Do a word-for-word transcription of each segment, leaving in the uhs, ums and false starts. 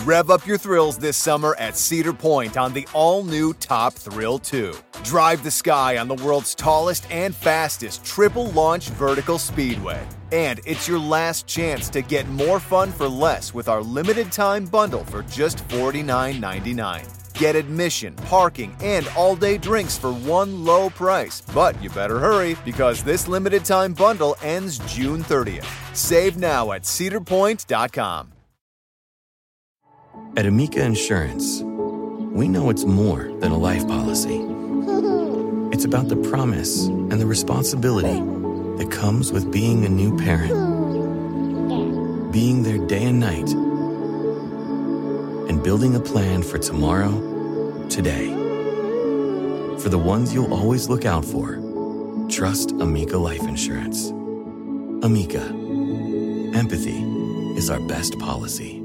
Rev up your thrills this summer at Cedar Point on the all-new Top Thrill two. Drive the sky on the world's tallest and fastest triple-launch vertical speedway. And it's your last chance to get more fun for less with our limited-time bundle for just forty-nine ninety-nine. Get admission, parking, and all-day drinks for one low price. But you better hurry, because this limited-time bundle ends June thirtieth. Save now at cedar point dot com. At Amica Insurance, we know it's more than a life policy. It's about the promise and the responsibility that comes with being a new parent. Being there day and night. And building a plan for tomorrow, today. For the ones you'll always look out for, trust Amica Life Insurance. Amica. Empathy is our best policy.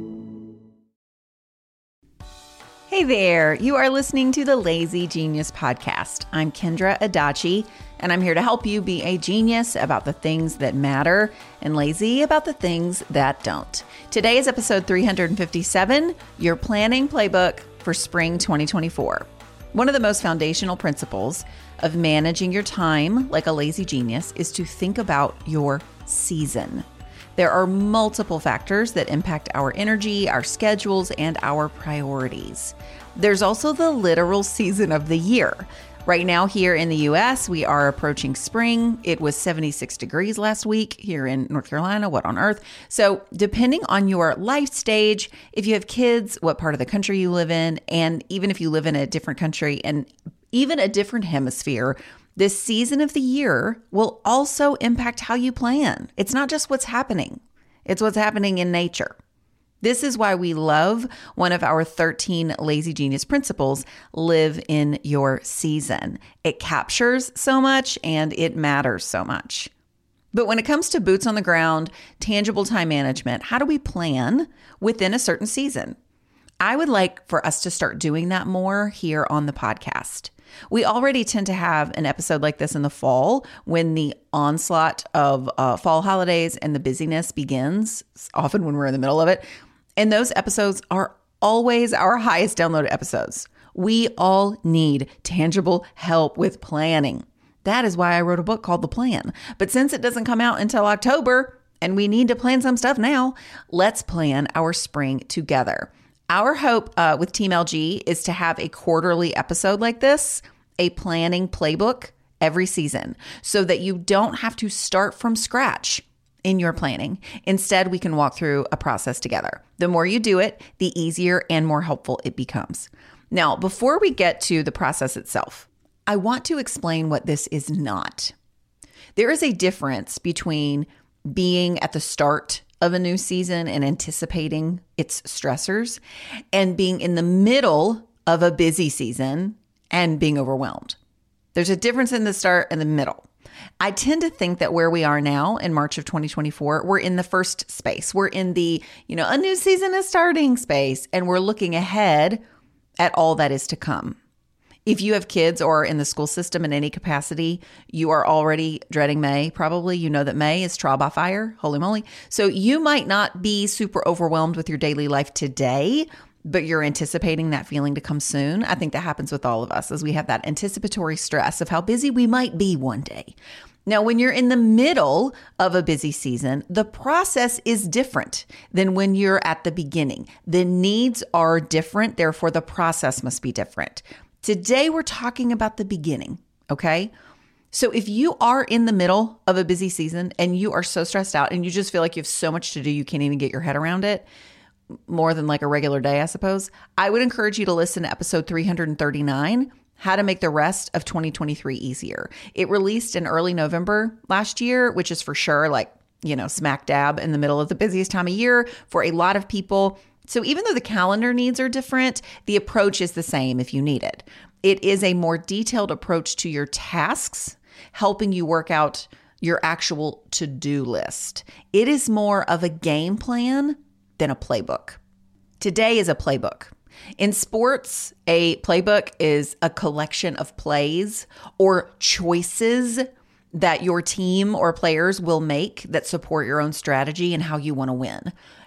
Hey there, you are listening to the Lazy Genius Podcast. I'm Kendra Adachi, and I'm here to help you be a genius about the things that matter and lazy about the things that don't. Today is episode three hundred fifty-seven, Your Planning Playbook for Spring twenty twenty-four. One of the most foundational principles of managing your time like a lazy genius is to think about your season. There are multiple factors that impact our energy, our schedules, and our priorities. There's also the literal season of the year. Right now here in the U S, we are approaching spring. It was seventy-six degrees last week here in North Carolina. What on earth? So depending on your life stage, if you have kids, what part of the country you live in, and even if you live in a different country and even a different hemisphere, this season of the year will also impact how you plan. It's not just what's happening. It's what's happening in nature. This is why we love one of our thirteen Lazy Genius principles, live in your season. It captures so much and it matters so much. But when it comes to boots on the ground, tangible time management, how do we plan within a certain season? I would like for us to start doing that more here on the podcast. We already tend to have an episode like this in the fall when the onslaught of uh, fall holidays and the busyness begins, often when we're in the middle of it. And those episodes are always our highest downloaded episodes. We all need tangible help with planning. That is why I wrote a book called The Plan. But since it doesn't come out until October and we need to plan some stuff now, let's plan our spring together. Our hope uh, with Team L G is to have a quarterly episode like this, a planning playbook every season, so that you don't have to start from scratch in your planning. Instead, we can walk through a process together. The more you do it, the easier and more helpful it becomes. Now, before we get to the process itself, I want to explain what this is not. There is a difference between being at the start of a new season and anticipating its stressors, and being in the middle of a busy season and being overwhelmed. There's a difference in the start and the middle. I tend to think that where we are now in March of twenty twenty-four, we're in the first space. We're in the, you know, a new season is starting space, and we're looking ahead at all that is to come. If you have kids or are in the school system in any capacity, you are already dreading May. Probably you know that May is trial by fire. Holy moly. So you might not be super overwhelmed with your daily life today, but you're anticipating that feeling to come soon. I think that happens with all of us as we have that anticipatory stress of how busy we might be one day. Now, when you're in the middle of a busy season, the process is different than when you're at the beginning. The needs are different, therefore the process must be different. Today, we're talking about the beginning, okay? So if you are in the middle of a busy season and you are so stressed out and you just feel like you have so much to do, you can't even get your head around it, more than like a regular day, I suppose, I would encourage you to listen to episode three hundred thirty-nine, How to Make the Rest of twenty twenty-three Easier. It released in early November last year, which is for sure like, you know, smack dab in the middle of the busiest time of year for a lot of people. So even though the calendar needs are different, the approach is the same if you need it. It is a more detailed approach to your tasks, helping you work out your actual to-do list. It is more of a game plan than a playbook. Today is a playbook. In sports, a playbook is a collection of plays or choices that your team or players will make that support your own strategy and how you want to win.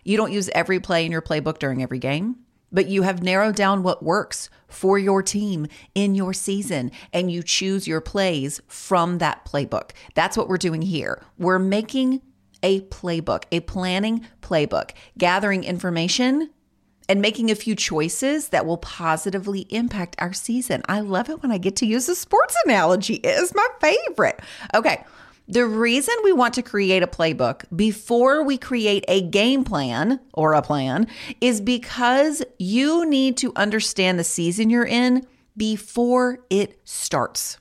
You don't use every play in your playbook during every game, but you have narrowed down what works for your team in your season, and you choose your plays from that playbook. That's what we're doing here. We're making a playbook, a planning playbook, gathering information and making a few choices that will positively impact our season. I love it when I get to use a sports analogy. It is my favorite. Okay. The reason we want to create a playbook before we create a game plan or a plan is because you need to understand the season you're in before it starts.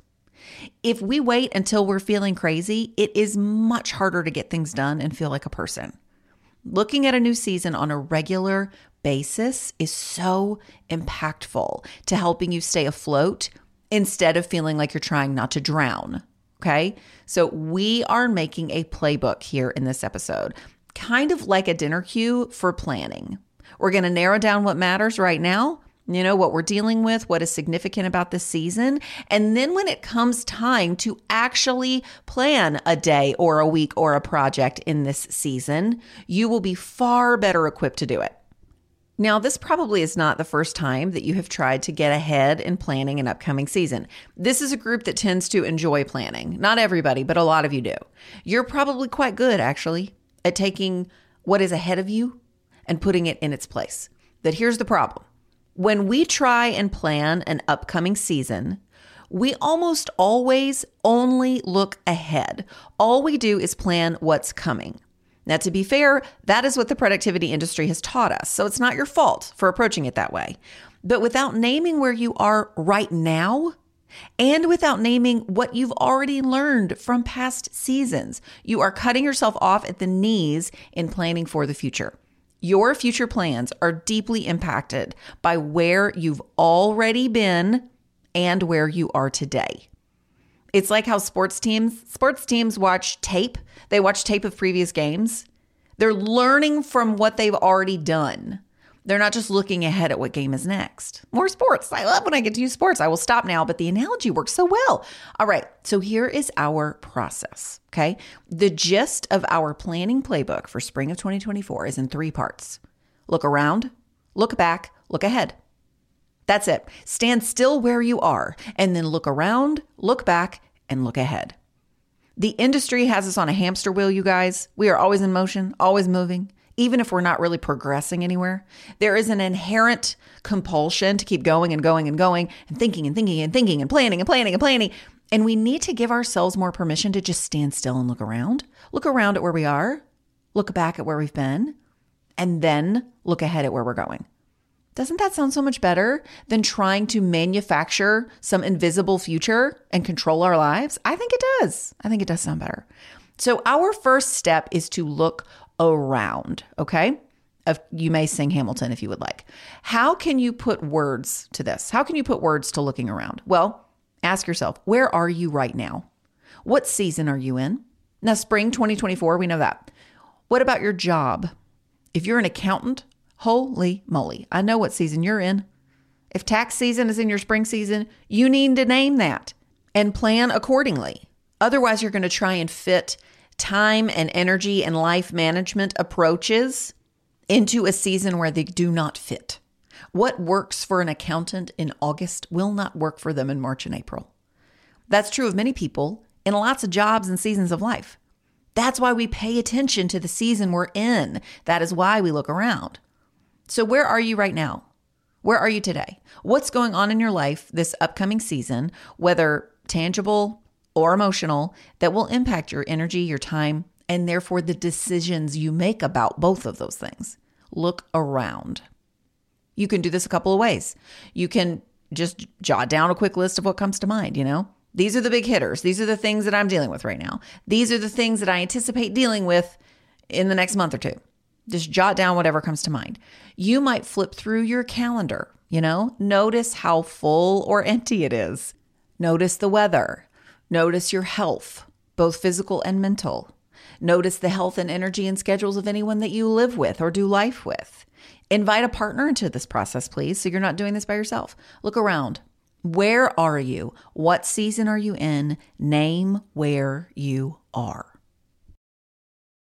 If we wait until we're feeling crazy, it is much harder to get things done and feel like a person. Looking at a new season on a regular basis is so impactful to helping you stay afloat instead of feeling like you're trying not to drown. Okay. So we are making a playbook here in this episode, kind of like a dinner cue for planning. We're going to narrow down what matters right now, you know, what we're dealing with, what is significant about this season. And then when it comes time to actually plan a day or a week or a project in this season, you will be far better equipped to do it. Now, this probably is not the first time that you have tried to get ahead in planning an upcoming season. This is a group that tends to enjoy planning. Not everybody, but a lot of you do. You're probably quite good, actually, at taking what is ahead of you and putting it in its place. But here's the problem. When we try and plan an upcoming season, we almost always only look ahead. All we do is plan what's coming. Now, to be fair, that is what the productivity industry has taught us. So it's not your fault for approaching it that way. But without naming where you are right now, and without naming what you've already learned from past seasons, you are cutting yourself off at the knees in planning for the future. Your future plans are deeply impacted by where you've already been and where you are today. It's like how sports teams, sports teams watch tape. They watch tape of previous games. They're learning from what they've already done. They're not just looking ahead at what game is next. More sports. I love when I get to use sports. I will stop now, but the analogy works so well. All right. So here is our process. Okay. The gist of our planning playbook for spring of twenty twenty-four is in three parts. Look around, look back, look ahead. That's it. Stand still where you are and then look around, look back, and look ahead. The industry has us on a hamster wheel, you guys. We are always in motion, always moving, even if we're not really progressing anywhere. There is an inherent compulsion to keep going and going and going and thinking and thinking and thinking and planning and planning and planning. And we need to give ourselves more permission to just stand still and look around. Look around at where we are, look back at where we've been, and then look ahead at where we're going. Doesn't that sound so much better than trying to manufacture some invisible future and control our lives? I think it does. I think it does sound better. So our first step is to look around, okay? If you may sing Hamilton if you would like. How can you put words to this? How can you put words to looking around? Well, ask yourself, where are you right now? What season are you in? Now, spring twenty twenty-four, we know that. What about your job? If you're an accountant, holy moly, I know what season you're in. If tax season is in your spring season, you need to name that and plan accordingly. Otherwise, you're going to try and fit time and energy and life management approaches into a season where they do not fit. What works for an accountant in August will not work for them in March and April. That's true of many people in lots of jobs and seasons of life. That's why we pay attention to the season we're in. That is why we look around. So where are you right now? Where are you today? What's going on in your life this upcoming season, whether tangible or emotional, that will impact your energy, your time, and therefore the decisions you make about both of those things? Look around. You can do this a couple of ways. You can just jot down a quick list of what comes to mind, you know? These are the big hitters. These are the things that I'm dealing with right now. These are the things that I anticipate dealing with in the next month or two. Just jot down whatever comes to mind. You might flip through your calendar, you know, notice how full or empty it is. Notice the weather. Notice your health, both physical and mental. Notice the health and energy and schedules of anyone that you live with or do life with. Invite a partner into this process, please, so you're not doing this by yourself. Look around. Where are you? What season are you in? Name where you are.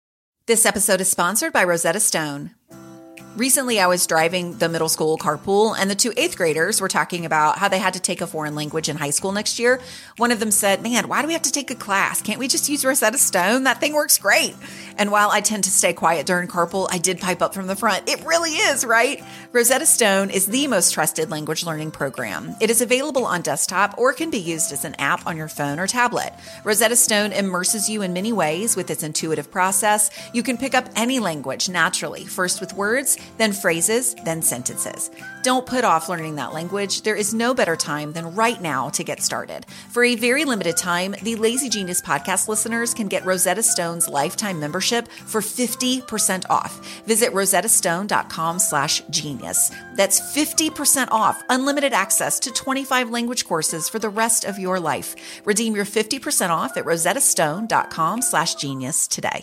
This episode is sponsored by Rosetta Stone. Recently, I was driving the middle school carpool, and the two eighth graders were talking about how they had to take a foreign language in high school next year. One of them said, man, why do we have to take a class? Can't we just use Rosetta Stone? That thing works great. And while I tend to stay quiet during carpool, I did pipe up from the front. It really is, right? Rosetta Stone is the most trusted language learning program. It is available on desktop or can be used as an app on your phone or tablet. Rosetta Stone immerses you in many ways with its intuitive process. You can pick up any language naturally, first with words, then phrases, then sentences. Don't put off learning that language. There is no better time than right now to get started. For a very limited time, the Lazy Genius podcast listeners can get Rosetta Stone's lifetime membership for fifty percent off. Visit rosettastone.com slash genius. That's fifty percent off, unlimited access to twenty-five language courses for the rest of your life. Redeem your fifty percent off at rosettastone.com slash genius today.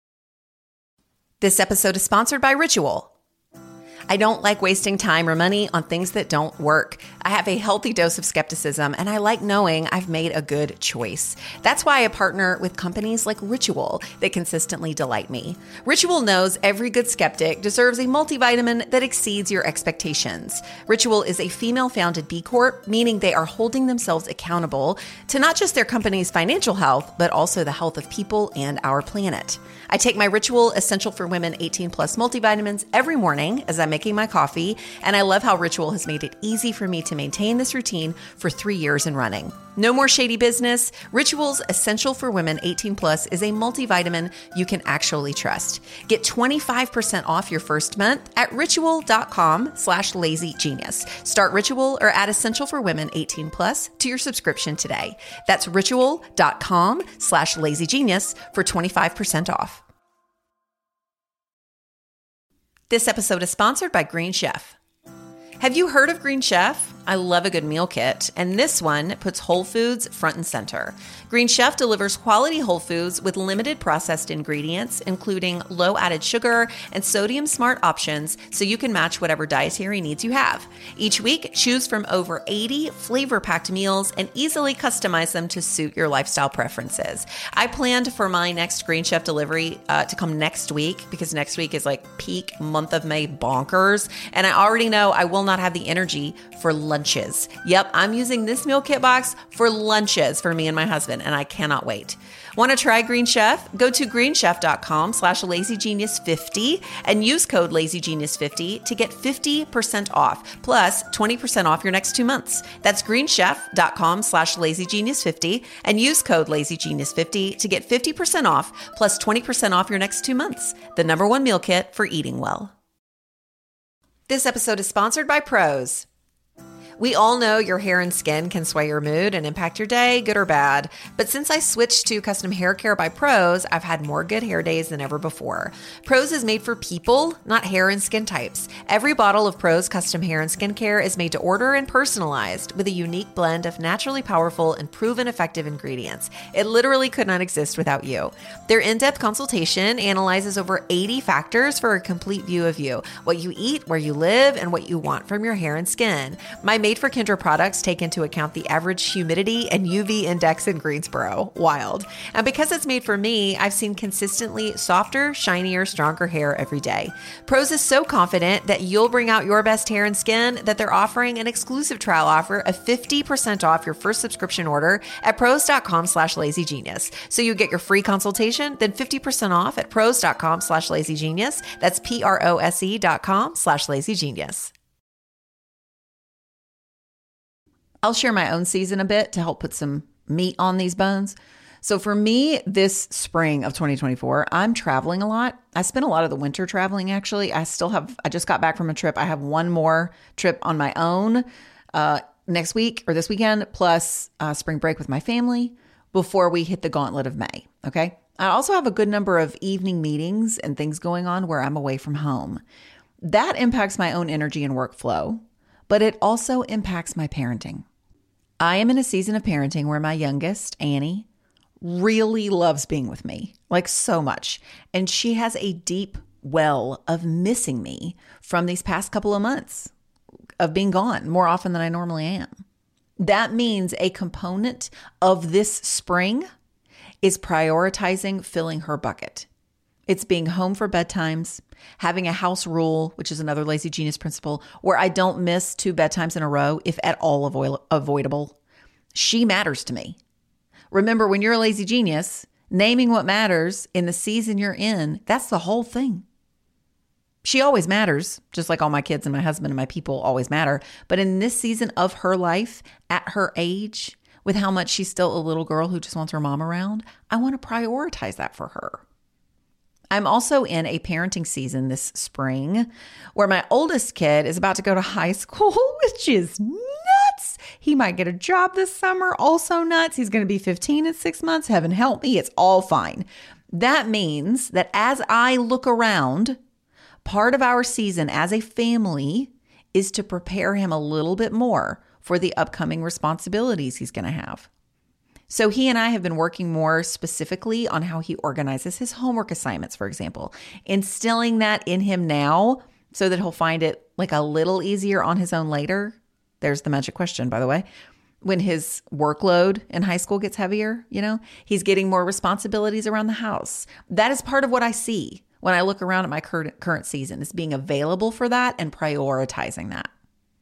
This episode is sponsored by Ritual. I don't like wasting time or money on things that don't work. I have a healthy dose of skepticism, and I like knowing I've made a good choice. That's why I partner with companies like Ritual that consistently delight me. Ritual knows every good skeptic deserves a multivitamin that exceeds your expectations. Ritual is a female-founded B Corp, meaning they are holding themselves accountable to not just their company's financial health, but also the health of people and our planet. I take my Ritual Essential for Women eighteen plus multivitamins every morning as I'm making my coffee, and I love how Ritual has made it easy for me to maintain this routine for three years and running. No more shady business. Ritual's Essential for Women eighteen plus is a multivitamin you can actually trust. Get twenty-five percent off your first month at ritual.com slash lazygenius. Start Ritual or add Essential for Women eighteen plus to your subscription today. That's ritual.com slash lazygenius for twenty-five percent off. This episode is sponsored by Green Chef. Have you heard of Green Chef? I love a good meal kit, and this one puts whole foods front and center. Green Chef delivers quality whole foods with limited processed ingredients, including low added sugar and sodium smart options, so you can match whatever dietary needs you have. Each week, choose from over eighty flavor-packed meals and easily customize them to suit your lifestyle preferences. I planned for my next Green Chef delivery uh, to come next week, because next week is like peak month of May bonkers, and I already know I will not have the energy for lunches. Yep, I'm using this meal kit box for lunches for me and my husband, and I cannot wait. Want to try Green Chef? Go to greenchef.com slash lazygenius50 and use code lazygenius50 to get fifty percent off, plus twenty percent off your next two months. That's greenchef.com slash lazygenius50 and use code lazygenius50 to get fifty percent off, plus twenty percent off your next two months. The number one meal kit for eating well. This episode is sponsored by Prose. We all know your hair and skin can sway your mood and impact your day, good or bad. But since I switched to custom hair care by Prose, I've had more good hair days than ever before. Prose is made for people, not hair and skin types. Every bottle of Prose custom hair and skin care is made to order and personalized with a unique blend of naturally powerful and proven effective ingredients. It literally could not exist without you. Their in-depth consultation analyzes over eighty factors for a complete view of you, what you eat, where you live, and what you want from your hair and skin. My Made for Kendra products take into account the average humidity and U V index in Greensboro. Wild. And because it's made for me, I've seen consistently softer, shinier, stronger hair every day. Prose is so confident that you'll bring out your best hair and skin that they're offering an exclusive trial offer of fifty percent off your first subscription order at prose.com slash lazygenius. So you get your free consultation, then fifty percent off at prose.com slash lazygenius. That's P-R-O-S-E dot com slash lazygenius. I'll share my own season a bit to help put some meat on these bones. So for me, this spring of twenty twenty-four, I'm traveling a lot. I spent a lot of the winter traveling, actually. I still have, I just got back from a trip. I have one more trip on my own uh, next week or this weekend, plus uh, spring break with my family before we hit the gauntlet of May, okay? I also have a good number of evening meetings and things going on where I'm away from home. That impacts my own energy and workflow, but it also impacts my parenting. I am in a season of parenting where my youngest, Annie, really loves being with me, like so much. And she has a deep well of missing me from these past couple of months of being gone more often than I normally am. That means a component of this spring is prioritizing filling her bucket. It's being home for bedtimes, having a house rule, which is another Lazy Genius principle, where I don't miss two bedtimes in a row, if at all avoid- avoidable. She matters to me. Remember, when you're a lazy genius, naming what matters in the season you're in, that's the whole thing. She always matters, just like all my kids and my husband and my people always matter. But in this season of her life, at her age, with how much she's still a little girl who just wants her mom around, I want to prioritize that for her. I'm also in a parenting season this spring where my oldest kid is about to go to high school, which is nuts. He might get a job this summer, also nuts. He's going to be fifteen in six months. Heaven help me. It's all fine. That means that as I look around, part of our season as a family is to prepare him a little bit more for the upcoming responsibilities he's going to have. So he and I have been working more specifically on how he organizes his homework assignments, for example, instilling that in him now so that he'll find it like a little easier on his own later. There's the magic question, by the way. When his workload in high school gets heavier, you know, he's getting more responsibilities around the house. That is part of what I see when I look around at my current current season, is being available for that and prioritizing that.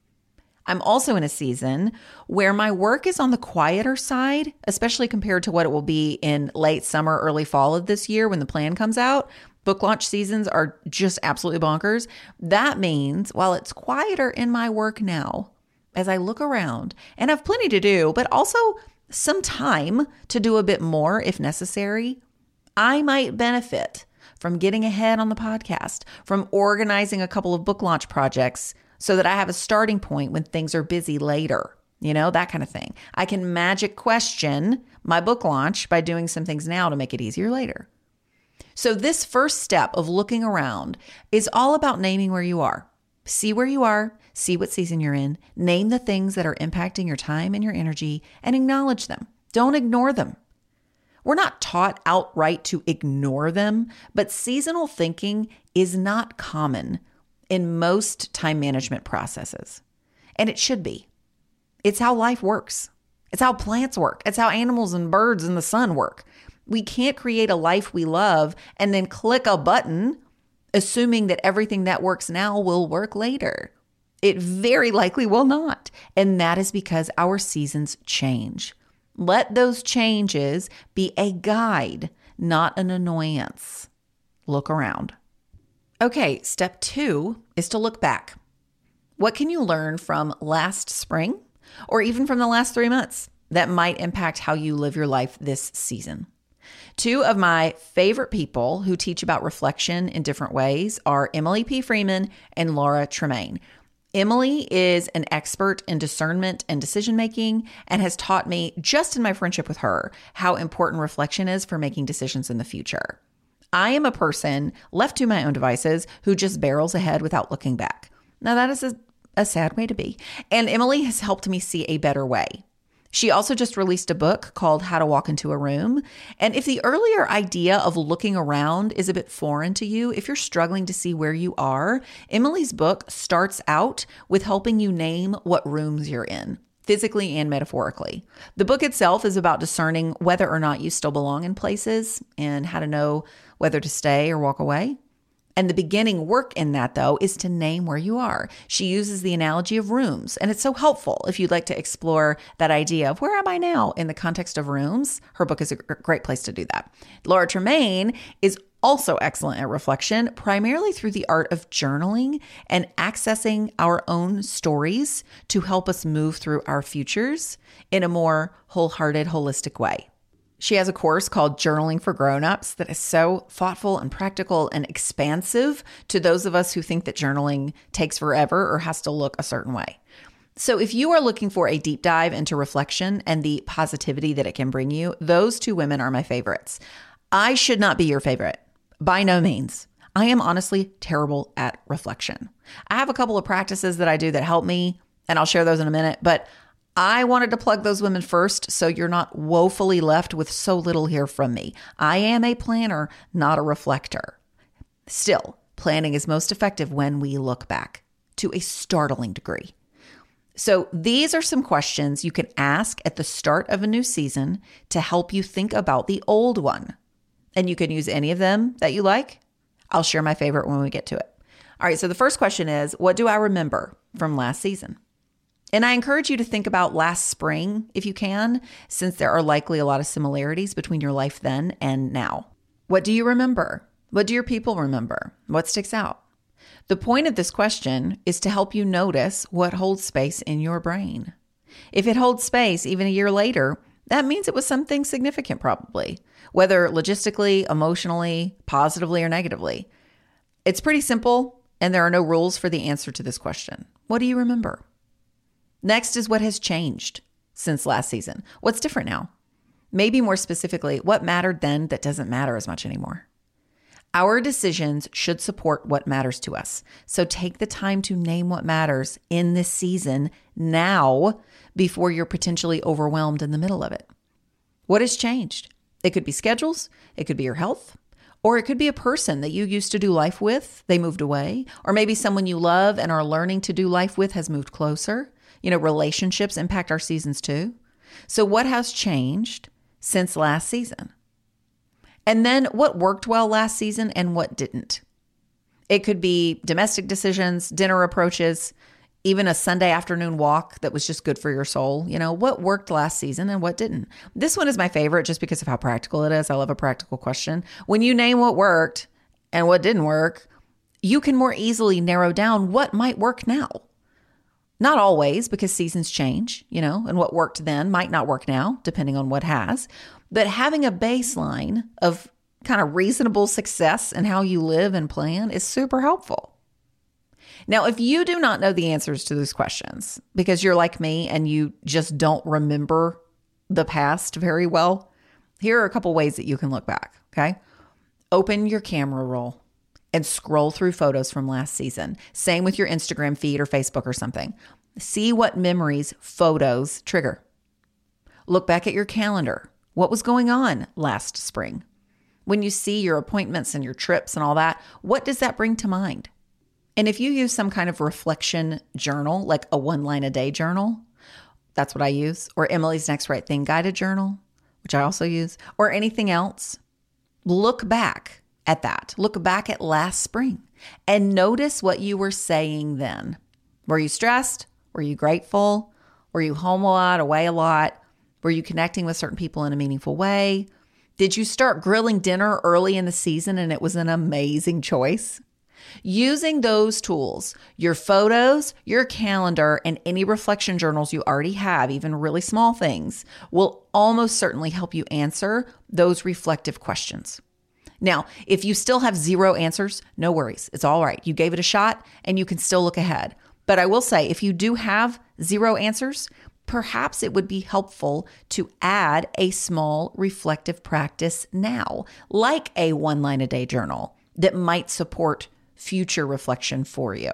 I'm also in a season where my work is on the quieter side, especially compared to what it will be in late summer, early fall of this year when the plan comes out. Book launch seasons are just absolutely bonkers. That means while it's quieter in my work now, as I look around and have plenty to do, but also some time to do a bit more if necessary, I might benefit from getting ahead on the podcast, from organizing a couple of book launch projects so that I have a starting point when things are busy later, you know, that kind of thing. I can magic question my book launch by doing some things now to make it easier later. So this first step of looking around is all about naming where you are. See where you are, see what season you're in, name the things that are impacting your time and your energy, and acknowledge them. Don't ignore them. We're not taught outright to ignore them, but seasonal thinking is not common in most time management processes. And it should be. It's how life works. It's how plants work. It's how animals and birds and the sun work. We can't create a life we love and then click a button assuming that everything that works now will work later. It very likely will not. And that is because our seasons change. Let those changes be a guide, not an annoyance. Look around. Okay, step two is to look back. What can you learn from last spring or even from the last three months that might impact how you live your life this season? Two of my favorite people who teach about reflection in different ways are Emily P. Freeman and Laura Tremaine. Emily is an expert in discernment and decision-making and has taught me, just in my friendship with her, how important reflection is for making decisions in the future. I am a person left to my own devices who just barrels ahead without looking back. Now, that is a, a sad way to be. And Emily has helped me see a better way. She also just released a book called How to Walk Into a Room. And if the earlier idea of looking around is a bit foreign to you, if you're struggling to see where you are, Emily's book starts out with helping you name what rooms you're in, physically and metaphorically. The book itself is about discerning whether or not you still belong in places and how to know whether to stay or walk away. And the beginning work in that, though, is to name where you are. She uses the analogy of rooms, and it's so helpful if you'd like to explore that idea of where am I now in the context of rooms. Her book is a great place to do that. Laura Tremaine is also excellent at reflection, primarily through the art of journaling and accessing our own stories to help us move through our futures in a more wholehearted, holistic way. She has a course called Journaling for Grown-Ups that is so thoughtful and practical and expansive to those of us who think that journaling takes forever or has to look a certain way. So if you are looking for a deep dive into reflection and the positivity that it can bring you, those two women are my favorites. I should not be your favorite. By no means. I am honestly terrible at reflection. I have a couple of practices that I do that help me, and I'll share those in a minute, but I wanted to plug those women first so you're not woefully left with so little here from me. I am a planner, not a reflector. Still, planning is most effective when we look back to a startling degree. So these are some questions you can ask at the start of a new season to help you think about the old one. and you can use any of them that you like. I'll share my favorite when we get to it. All right, so the first question is, what do I remember from last season? And I encourage you to think about last spring if you can, since there are likely a lot of similarities between your life then and now. What do you remember? What do your people remember? What sticks out? The point of this question is to help you notice what holds space in your brain. If it holds space even a year later, that means it was something significant probably, whether logistically, emotionally, positively, or negatively. It's pretty simple, and there are no rules for the answer to this question. What do you remember? Next is what has changed since last season. What's different now? Maybe more specifically, what mattered then that doesn't matter as much anymore? Our decisions should support what matters to us. So take the time to name what matters in this season now before you're potentially overwhelmed in the middle of it. What has changed? It could be schedules, it could be your health, or it could be a person that you used to do life with, they moved away, or maybe someone you love and are learning to do life with has moved closer. You know, relationships impact our seasons too. So what has changed since last season? And then what worked well last season and what didn't? It could be domestic decisions, dinner approaches, even a Sunday afternoon walk that was just good for your soul. You know, what worked last season and what didn't? This one is my favorite just because of how practical it is. I love a practical question. When you name what worked and what didn't work, you can more easily narrow down what might work now. Not always, because seasons change, you know, and what worked then might not work now, depending on what has. But having a baseline of kind of reasonable success in how you live and plan is super helpful. Now, if you do not know the answers to these questions because you're like me and you just don't remember the past very well, here are a couple ways that you can look back, okay? Open your camera roll and scroll through photos from last season. Same with your Instagram feed or Facebook or something. See what memories photos trigger. Look back at your calendar. What was going on last spring? When you see your appointments and your trips and all that, what does that bring to mind? And if you use some kind of reflection journal, like a one line a day journal, that's what I use, or Emily's Next Right Thing guided journal, which I also use, or anything else, look back at that. Look back at last spring and notice what you were saying then. Were you stressed? Were you grateful? Were you home a lot, away a lot? Were you connecting with certain people in a meaningful way? Did you start grilling dinner early in the season and it was an amazing choice? Using those tools, your photos, your calendar, and any reflection journals you already have, even really small things, will almost certainly help you answer those reflective questions. Now, if you still have zero answers, no worries. It's all right. You gave it a shot and you can still look ahead. But I will say, if you do have zero answers, perhaps it would be helpful to add a small reflective practice now, like a one line a day journal that might support future reflection for you.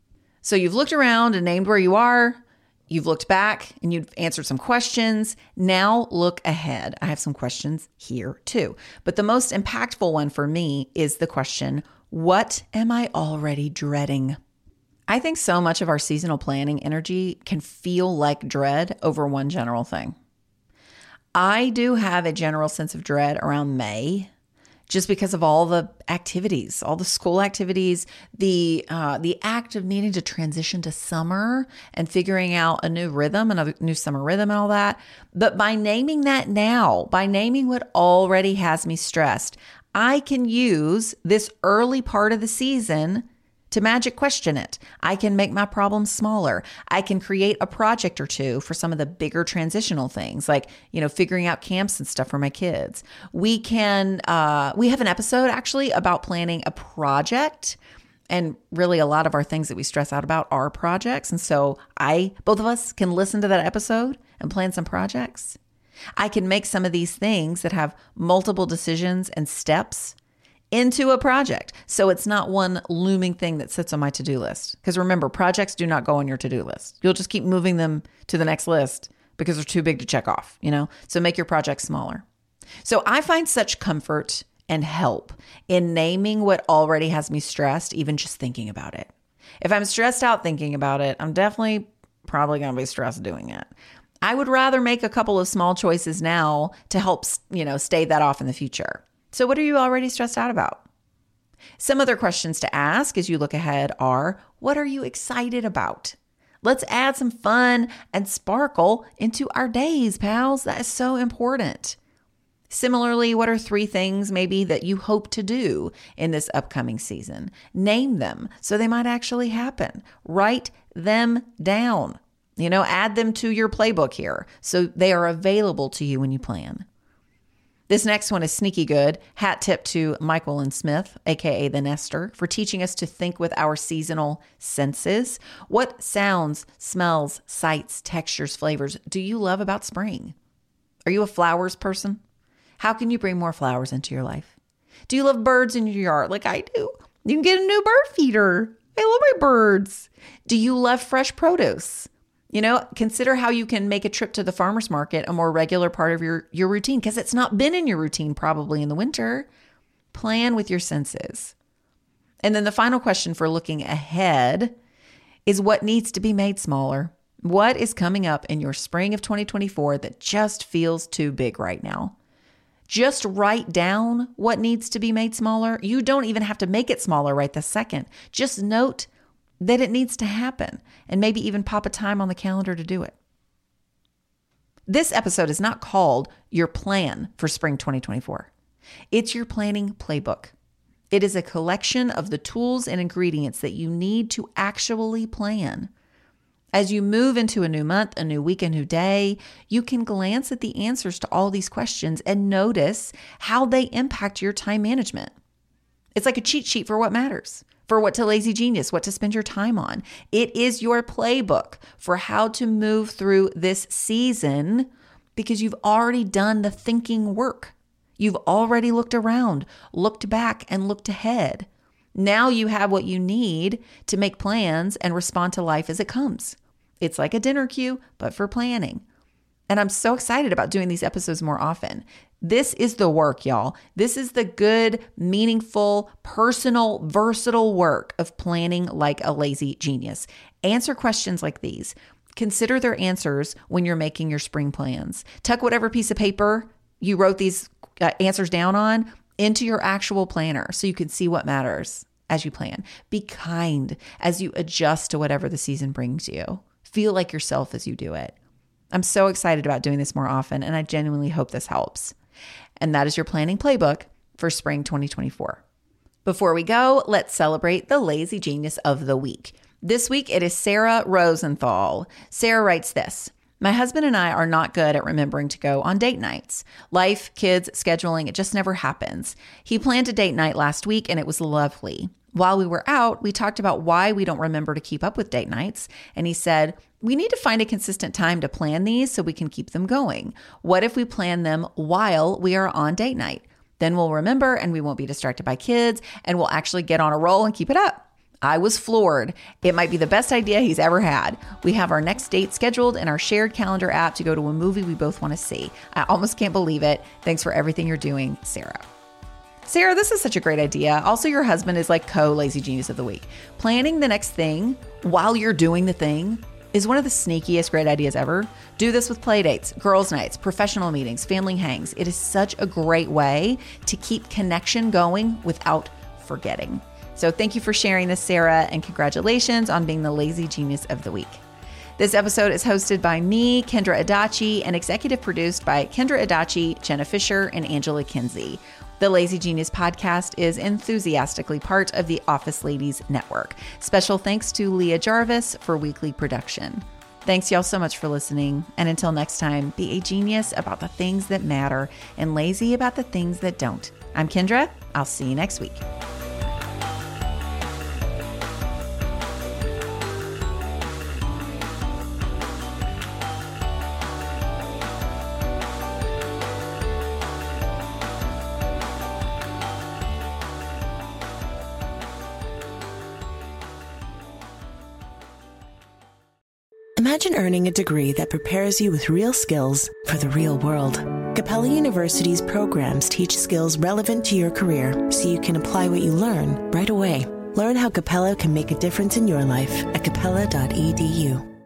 So you've looked around and named where you are. You've looked back and you've answered some questions. Now look ahead. I have some questions here too. But the most impactful one for me is the question, what am I already dreading? I think so much of our seasonal planning energy can feel like dread over one general thing. I do have a general sense of dread around May, just because of all the activities, all the school activities, the uh, the act of needing to transition to summer and figuring out a new rhythm, another new summer rhythm and all that. But by naming that now, by naming what already has me stressed, I can use this early part of the season to magic question it. I can make my problems smaller. I can create a project or two for some of the bigger transitional things, like, you know, figuring out camps and stuff for my kids. We can, uh, we have an episode actually about planning a project, and really a lot of our things that we stress out about are projects. And so I, both of us can listen to that episode and plan some projects. I can make some of these things that have multiple decisions and steps into a project. So it's not one looming thing that sits on my to-do list. Because remember, projects do not go on your to-do list. You'll just keep moving them to the next list because they're too big to check off, you know? So make your projects smaller. So I find such comfort and help in naming what already has me stressed, even just thinking about it. If I'm stressed out thinking about it, I'm definitely probably going to be stressed doing it. I would rather make a couple of small choices now to help, you know, stave that off in the future. So what are you already stressed out about? Some other questions to ask as you look ahead are, what are you excited about? Let's add some fun and sparkle into our days, pals. That is so important. Similarly, what are three things maybe that you hope to do in this upcoming season? Name them so they might actually happen. Write them down. You know, add them to your playbook here so they are available to you when you plan. This next one is sneaky good. Hat tip to Michael and Smith, aka the Nester, for teaching us to think with our seasonal senses. What sounds, smells, sights, textures, flavors do you love about spring? Are you a flowers person? How can you bring more flowers into your life? Do you love birds in your yard like I do? You can get a new bird feeder. I love my birds. Do you love fresh produce? You know, consider how you can make a trip to the farmer's market a more regular part of your, your routine, because it's not been in your routine probably in the winter. Plan with your senses. And then the final question for looking ahead is what needs to be made smaller? What is coming up in your spring of twenty twenty-four that just feels too big right now? Just write down what needs to be made smaller. You don't even have to make it smaller right this second. Just note that it needs to happen, and maybe even pop a time on the calendar to do it. This episode is not called your plan for spring twenty twenty-four. It's your planning playbook. It is a collection of the tools and ingredients that you need to actually plan. As you move into a new month, a new week, a new day, you can glance at the answers to all these questions and notice how they impact your time management. It's like a cheat sheet for what matters. For what to lazy genius, what to spend your time on. It is your playbook for how to move through this season because you've already done the thinking work. You've already looked around, looked back, and looked ahead. Now you have what you need to make plans and respond to life as it comes. It's like a dinner queue, but for planning. And I'm so excited about doing these episodes more often. This is the work, y'all. This is the good, meaningful, personal, versatile work of planning like a lazy genius. Answer questions like these. Consider their answers when you're making your spring plans. Tuck whatever piece of paper you wrote these uh, answers down on into your actual planner so you can see what matters as you plan. Be kind as you adjust to whatever the season brings you. Feel like yourself as you do it. I'm so excited about doing this more often, and I genuinely hope this helps. And that is your planning playbook for spring twenty twenty-four. Before we go, let's celebrate the lazy genius of the week. This week, it is Sarah Rosenthal. Sarah writes this: my husband and I are not good at remembering to go on date nights. Life, kids, scheduling, it just never happens. He planned a date night last week and it was lovely. While we were out, we talked about why we don't remember to keep up with date nights. And he said, we need to find a consistent time to plan these so we can keep them going. What if we plan them while we are on date night? Then we'll remember and we won't be distracted by kids and we'll actually get on a roll and keep it up. I was floored. It might be the best idea he's ever had. We have our next date scheduled in our shared calendar app to go to a movie we both want to see. I almost can't believe it. Thanks for everything you're doing, Sarah. Sarah, this is such a great idea. Also, your husband is like co-lazy genius of the week. Planning the next thing while you're doing the thing is one of the sneakiest great ideas ever. Do this with play dates, girls' nights, professional meetings, family hangs. It is such a great way to keep connection going without forgetting. So thank you for sharing this, Sarah, and congratulations on being the lazy genius of the week. This episode is hosted by me, Kendra Adachi, and executive produced by Kendra Adachi, Jenna Fisher, and Angela Kinsey. The Lazy Genius podcast is enthusiastically part of the Office Ladies Network. Special thanks to Leah Jarvis for weekly production. Thanks y'all so much for listening. And until next time, be a genius about the things that matter and lazy about the things that don't. I'm Kendra. I'll see you next week. Imagine earning a degree that prepares you with real skills for the real world. Capella University's programs teach skills relevant to your career so you can apply what you learn right away. Learn how Capella can make a difference in your life at capella dot e d u.